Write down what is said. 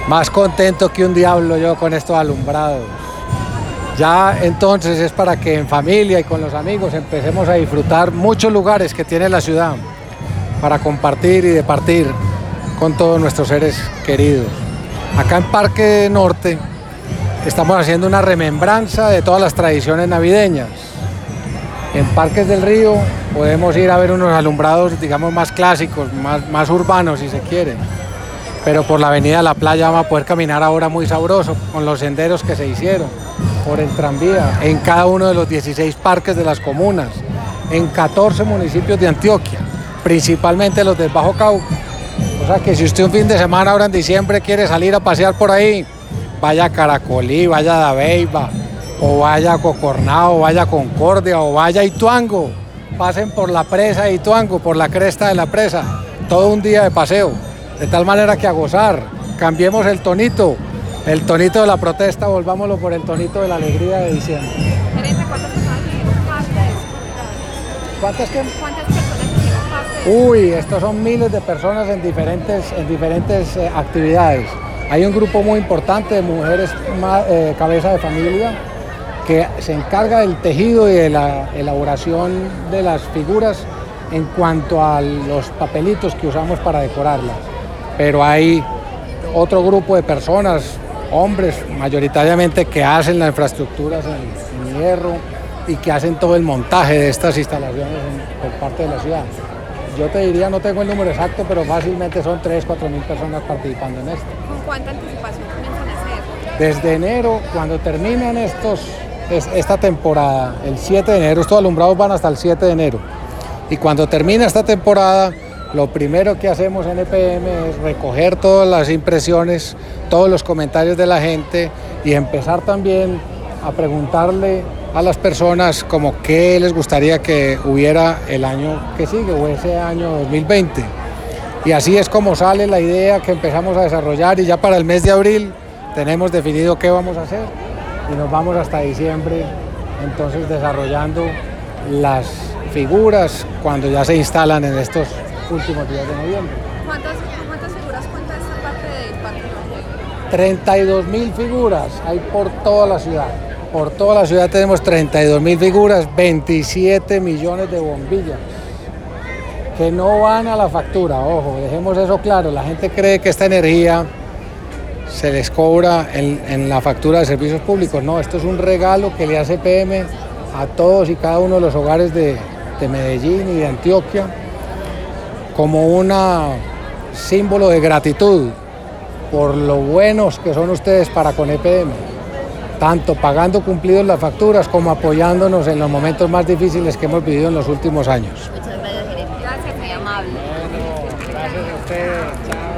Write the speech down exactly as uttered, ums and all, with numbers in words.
Más contento que un diablo yo con estos alumbrados. Ya entonces es para que en familia y con los amigos empecemos a disfrutar muchos lugares que tiene la ciudad para compartir y departir con todos nuestros seres queridos. Acá en Parque Norte estamos haciendo una remembranza de todas las tradiciones navideñas. En Parques del Río podemos ir a ver unos alumbrados, digamos, más clásicos, más, más urbanos si se quiere. Pero por la avenida de la Playa vamos a poder caminar ahora muy sabroso con los senderos que se hicieron, por el tranvía, en cada uno de los dieciséis parques de las comunas, en catorce municipios de Antioquia, principalmente los del Bajo Cauca. O sea que si usted un fin de semana ahora en diciembre quiere salir a pasear por ahí, vaya a Caracolí, vaya a Dabeiba, o vaya a Cocornao, vaya a Concordia, o vaya a Ituango. Pasen por la presa de Ituango, por la cresta de la presa, todo un día de paseo. De tal manera que a gozar, cambiemos el tonito, el tonito de la protesta, volvámoslo por el tonito de la alegría de diciembre. Gerente, ¿cuántas personas hicieron parte de eso? ¿Cuántas qué? ¿Cuántas personas hicieron parte de eso? Uy, estos son miles de personas en diferentes, en diferentes eh, actividades. Hay un grupo muy importante de mujeres eh, cabeza de familia que se encarga del tejido y de la elaboración de las figuras en cuanto a los papelitos que usamos para decorarlas. Pero hay otro grupo de personas, hombres mayoritariamente, que hacen las infraestructuras en, en hierro y que hacen todo el montaje de estas instalaciones en, por parte de la ciudad. Yo te diría, no tengo el número exacto, pero fácilmente son tres, cuatro mil personas participando en esto. ¿Con cuánta anticipación comienzan a hacer? Desde enero, cuando terminan estos, es, esta temporada, el siete de enero, estos alumbrados van hasta el siete de enero. Y cuando termina esta temporada, lo primero que hacemos en E P M es recoger todas las impresiones, todos los comentarios de la gente y empezar también a preguntarle a las personas como qué les gustaría que hubiera el año que sigue o ese año dos mil veinte. Y así es como sale la idea que empezamos a desarrollar y ya para el mes de abril tenemos definido qué vamos a hacer y nos vamos hasta diciembre entonces desarrollando las figuras cuando ya se instalan en estos últimos días de noviembre. ¿Cuántas, cuántas figuras cuenta esta parte del Parque Norte? treinta y dos mil figuras hay por toda la ciudad. Por toda la ciudad tenemos treinta y dos mil figuras, veintisiete millones de bombillas que no van a la factura. Ojo, dejemos eso claro. La gente cree que esta energía se les cobra en, en la factura de servicios públicos. No, esto es un regalo que le hace E P M a todos y cada uno de los hogares de, de Medellín y de Antioquia como un símbolo de gratitud por lo buenos que son ustedes para con E P M, tanto pagando cumplidos las facturas como apoyándonos en los momentos más difíciles que hemos vivido en los últimos años. Muchas gracias, gerente. Gracias, muy amable. Bueno, gracias a ustedes.